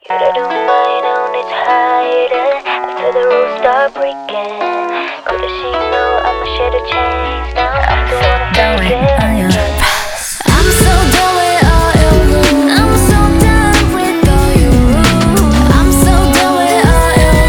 그래도 my own is hiding after the rules start breaking. Could she know I'ma share the chains now? I don't wanna break it. I'm so done with all your rules. I'm so done with all your rules. I'm so done with all your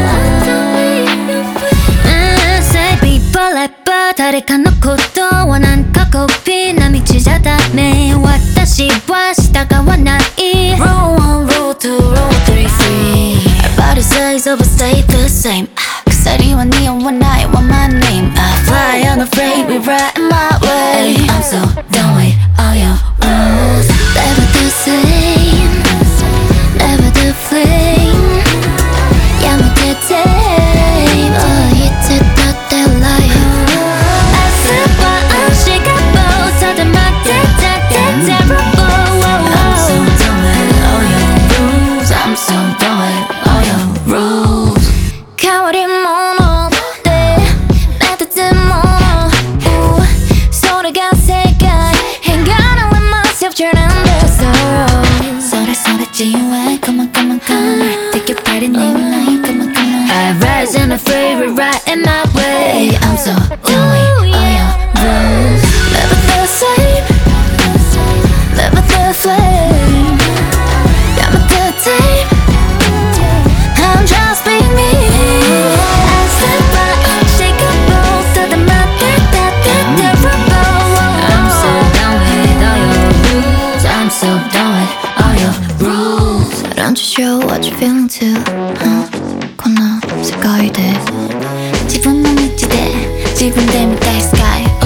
rules. Say people like 誰かのことはなんかコピーな道じゃダメ。私は従わない。Rule 1, Rule 2, Rule 3, free. Everybody says over stay the same. 鎖は匂わないわ my name. I fly unafraid, we ride my way. I'm so done with all your rules. Never the same, never the flame. やめて tame. oh言ってたって liar. 明日はunshakable. 定まってたって terrible. I'm so done with all your rules. I'm so done with all your rules. 変わり者って目立つもの。それが世界。Ain't gonna let myself turn under sorrow. それそれ自由へ Come on, come on, come on. Take your part in name line. Come on, come on. I rise and afraid, we're right in my way. I'm so done with all your rules. Never the same, never the flame. Got my good tape. I'm just being me. I step by unshakable.定まってたって terrible. I'm so done with all your rules. I'm so done with all your rules. Don't you show what you're feeling too? この世界で自分の道で自分で見たいスカイ